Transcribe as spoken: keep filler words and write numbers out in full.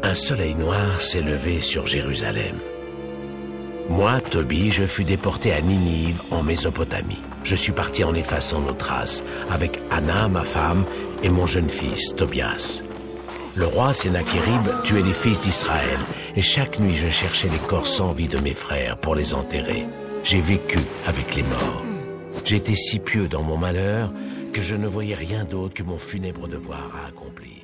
Un soleil noir s'est levé sur Jérusalem. Moi, Tobie, je fus déporté à Ninive, en Mésopotamie. Je suis parti en effaçant nos traces, avec Anna, ma femme, et mon jeune fils, Tobias. Le roi Sennachérib tuait les fils d'Israël, et chaque nuit je cherchais les corps sans vie de mes frères pour les enterrer. J'ai vécu avec les morts. J'étais si pieux dans mon malheur que je ne voyais rien d'autre que mon funèbre devoir à accomplir.